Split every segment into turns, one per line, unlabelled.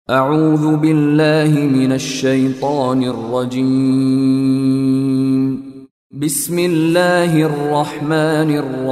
أعوذ بالله من الشيطان الرجيم. بسم الله الرحمن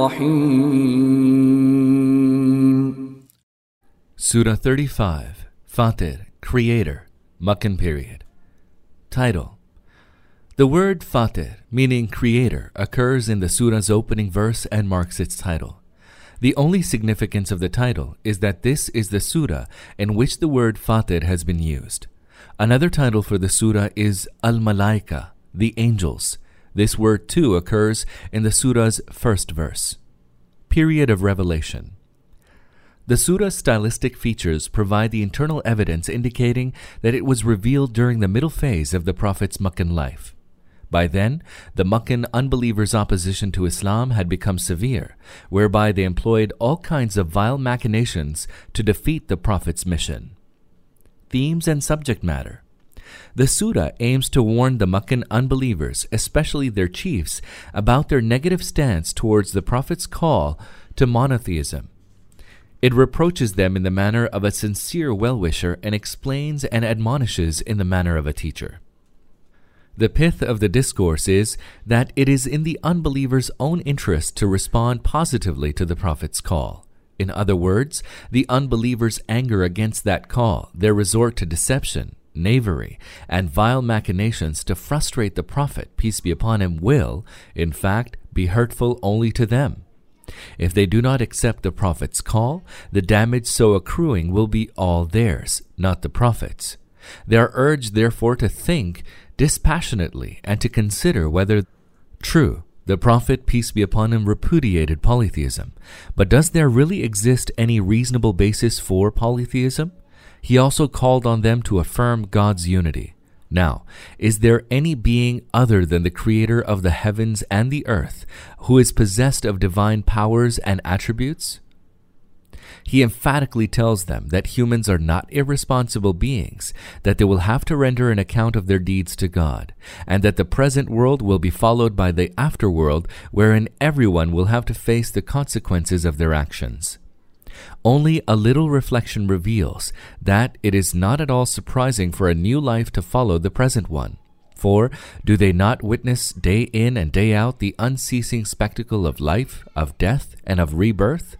الرحيم.
Surah 35, Fatir, Creator, Makkan period. Title. The word Fatir, meaning Creator, occurs in the surah's opening verse and marks its title. The only significance of the title is that this is the surah in which the word Fatir has been used. Another title for the surah is Al-Malaika, the angels. This word too occurs in the surah's first verse. Period of revelation. The surah's stylistic features provide the internal evidence indicating that it was revealed during the middle phase of the Prophet's Makkan life. By then, the Makkan unbelievers' opposition to Islam had become severe, whereby they employed all kinds of vile machinations to defeat the Prophet's mission. Themes and subject matter. The surah aims to warn the Makkan unbelievers, especially their chiefs, about their negative stance towards the Prophet's call to monotheism. It reproaches them in the manner of a sincere well-wisher and explains and admonishes in the manner of a teacher. The pith of the discourse is that it is in the unbeliever's own interest to respond positively to the Prophet's call. In other words, the unbeliever's anger against that call, their resort to deception, knavery, and vile machinations to frustrate the Prophet, peace be upon him, will, in fact, be hurtful only to them. If they do not accept the Prophet's call, the damage so accruing will be all theirs, not the Prophet's. They are urged, therefore, to think dispassionately and to consider whether true, the Prophet, peace be upon him, repudiated polytheism. But does there really exist any reasonable basis for polytheism? He also called on them to affirm God's unity. Now, is there any being other than the Creator of the heavens and the earth who is possessed of divine powers and attributes? He emphatically tells them that humans are not irresponsible beings, that they will have to render an account of their deeds to God, and that the present world will be followed by the afterworld, wherein everyone will have to face the consequences of their actions. Only a little reflection reveals that it is not at all surprising for a new life to follow the present one. For do they not witness day in and day out the unceasing spectacle of life, of death, and of rebirth?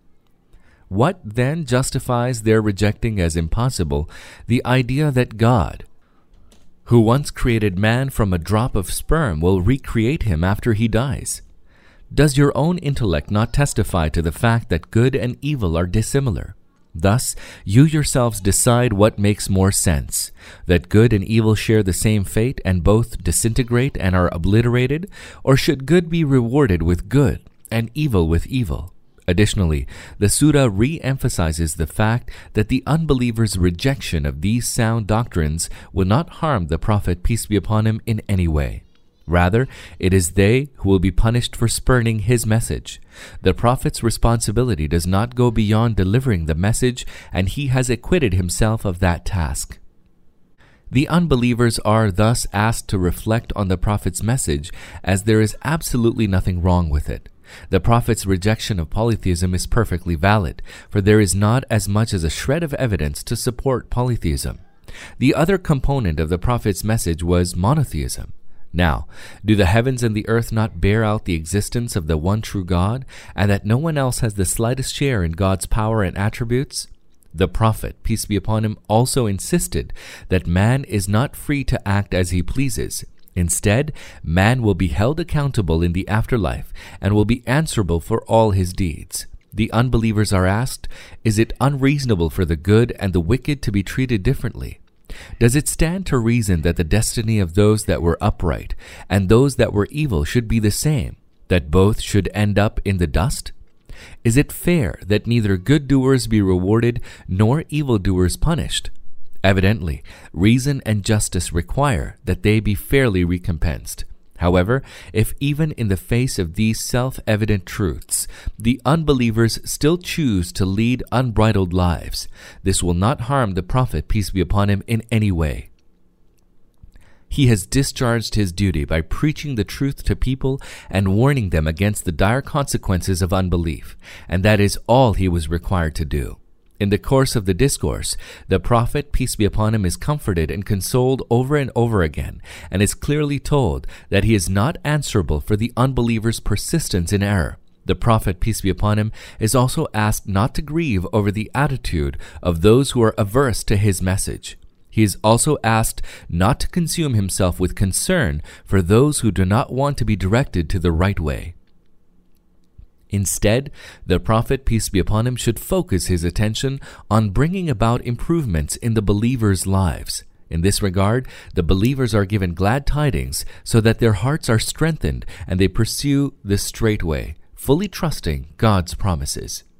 What then justifies their rejecting as impossible the idea that God, who once created man from a drop of sperm, will recreate him after he dies? Does your own intellect not testify to the fact that good and evil are dissimilar? Thus, you yourselves decide what makes more sense, that good and evil share the same fate and both disintegrate and are obliterated, or should good be rewarded with good and evil with evil? Additionally, the surah re-emphasizes the fact that the unbelievers' rejection of these sound doctrines will not harm the Prophet, peace be upon him, in any way. Rather, it is they who will be punished for spurning his message. The Prophet's responsibility does not go beyond delivering the message, and he has acquitted himself of that task. The unbelievers are thus asked to reflect on the Prophet's message, as there is absolutely nothing wrong with it. The Prophet's rejection of polytheism is perfectly valid, for there is not as much as a shred of evidence to support polytheism. The other component of the Prophet's message was monotheism. Now, do the heavens and the earth not bear out the existence of the one true God, and that no one else has the slightest share in God's power and attributes? The Prophet, peace be upon him, also insisted that man is not free to act as he pleases. Instead, man will be held accountable in the afterlife and will be answerable for all his deeds. The unbelievers are asked, is it unreasonable for the good and the wicked to be treated differently? Does it stand to reason that the destiny of those that were upright and those that were evil should be the same, that both should end up in the dust? Is it fair that neither good doers be rewarded nor evil doers punished? Evidently, reason and justice require that they be fairly recompensed. However, if even in the face of these self-evident truths, the unbelievers still choose to lead unbridled lives, this will not harm the Prophet, peace be upon him, in any way. He has discharged his duty by preaching the truth to people and warning them against the dire consequences of unbelief, and that is all he was required to do. In the course of the discourse, the Prophet, peace be upon him, is comforted and consoled over and over again, and is clearly told that he is not answerable for the unbelievers' persistence in error. The Prophet, peace be upon him, is also asked not to grieve over the attitude of those who are averse to his message. He is also asked not to consume himself with concern for those who do not want to be directed to the right way. Instead, the Prophet, peace be upon him, should focus his attention on bringing about improvements in the believers' lives. In this regard, the believers are given glad tidings so that their hearts are strengthened and they pursue the straight way, fully trusting God's promises.